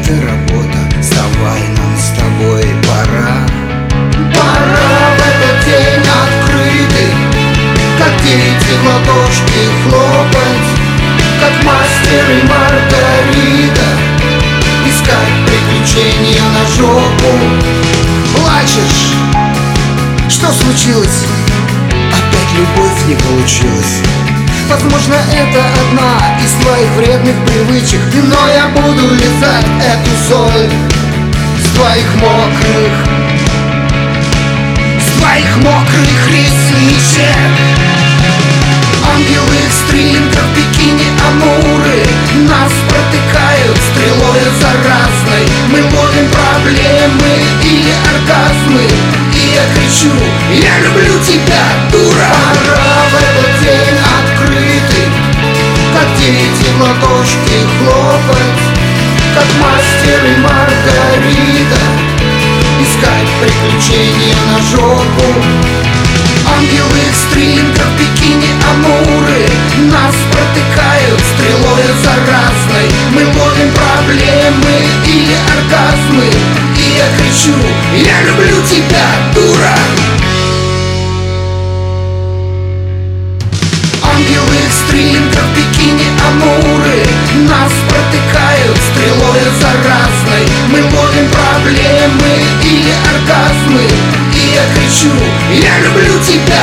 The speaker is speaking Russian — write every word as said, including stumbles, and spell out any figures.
и работа. Вставай, нам с тобой пора. Пора в этот день открытый, как дети в ладошки хлопать, как мастер и Маргарита, искать приключения на жопу. Плачешь? Что случилось? Опять любовь не получилась. Возможно, это одна из твоих вредных привычек, но я буду лизать эту соль с твоих мокрых, с твоих мокрых ресничек. Ангелы в стрингах, бикини, амуры нас протыкают стрелою заразной. Мы ловим проблемы или оргазмы, и я кричу: я люблю тебя, дура! Пора в этот день открытый, как дети в ладошки хлопать, как мастер и Маргарита, искать приключения на жопу. Ангелы в стрингах, бикини, амуры нас протыкают стрелою заразной. Мы ловим проблемы или оргазмы, и я кричу: я люблю тебя, дура! Ангелы в стрингах, бикини, амуры нас протыкают стрелою заразной. Мы ловим проблемы или оргазмы, и я кричу: я люблю тебя,